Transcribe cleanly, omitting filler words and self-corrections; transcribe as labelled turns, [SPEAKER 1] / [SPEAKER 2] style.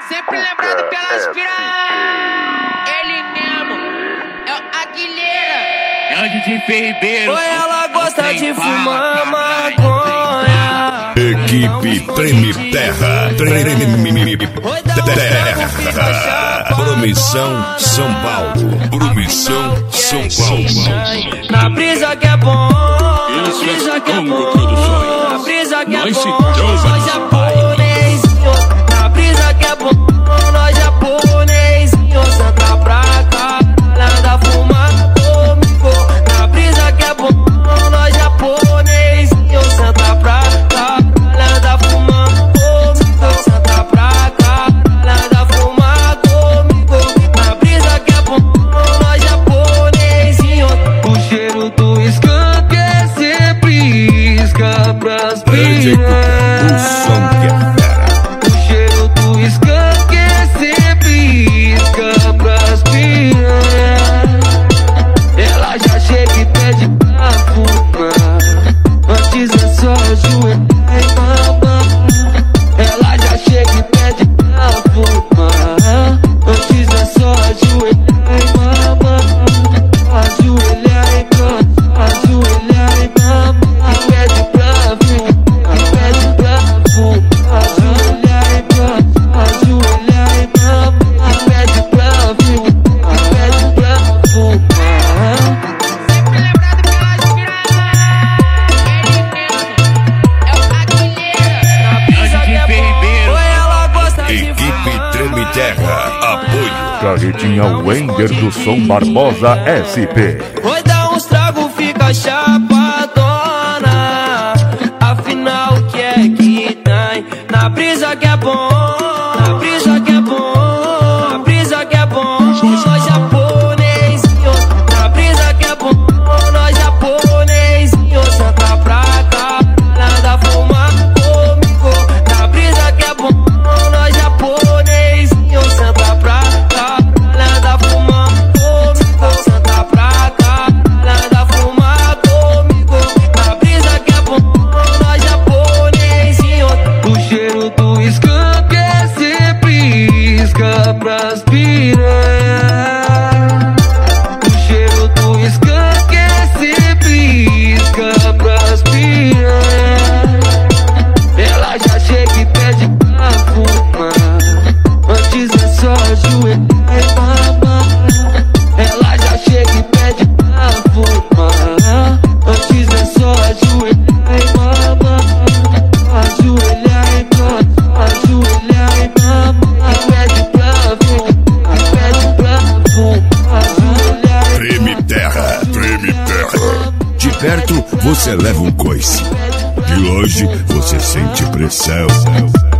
[SPEAKER 1] Sempre lembrado pelas piranhas. Ele mesmo é o Aguilera.
[SPEAKER 2] É o DJ Ribeiro.
[SPEAKER 3] Oi, ela gosta de fumar maconha.
[SPEAKER 4] Equipe Treme Terra. Treme Terra. Promissão São Paulo. Promissão São Paulo.
[SPEAKER 3] Na brisa que é bom. Na brisa que é bom. Na brisa que é bom. Nós japonesinho. Na brisa que é bom. Nós japonesinho. Senta pra cá. Nada fumar comigo. Na brisa que é bom. Nós japonesinho. Senta pra cá. Nada fumar comigo. Senta pra cá. Nada fumar comigo. Na brisa que é bom. Nós japonesinho. O cheiro do skunk é sempre isca pras piranhas. O cheiro do skunk é sempre isca pras piranhas. Ela já chega e pede pra fumar. Antes é só ajoelhar e mamar. Ela já chega e pede pra fumar. Antes é só ajoelhar e mamar. Ajoelhar e cantar, ajoelhar e mamar. E pede pra fumar, e pede pra fumar. Ajoelhar e cantar, ajoelhar e mamar. E pede pra fumar, e pede pra fumar.
[SPEAKER 1] Sempre lembrado pelas piranhas. Ele mesmo é o Aguilera.
[SPEAKER 3] Na brisa que é bom. Oi, ela gosta de
[SPEAKER 4] Equipe
[SPEAKER 3] fumar.
[SPEAKER 4] Treme Terra. Apoio.
[SPEAKER 5] Carretinha Wender do Som Barbosa SP.
[SPEAKER 3] Oi, dá uns trago, fica chapadona. Afinal, o que é que tem? Na brisa que é bom. Na brisa que é bom. Na brisa que é bom. Nós japonesinho. Na brisa que é bom. Nós japonesinho. Senta pra cá. Nada fumar comigo. Na brisa que é bom. Nós japonesinho. Senta pra cá. Nada fumar comigo. Senta pra cá. Nada fumar comigo. Na brisa que é bom. Nós japonesinho. O cheiro do skunk é sempre isca pras piranhas. O cheiro do skunk é sempre isca pras piranhas. Ela já chega e pede pra fumar. Antes é só ajoelhar e mamar. Ela já chega e pede pra fumar. Antes é só ajoelhar e mamar. Ajoelhar e cantar, ajoelhar e mamar. E pede pra fumar, e pede pra fumar. Ajoelhar e
[SPEAKER 4] Treme Terra. Treme Terra. De perto você leva um coice. De longe você sente pressão.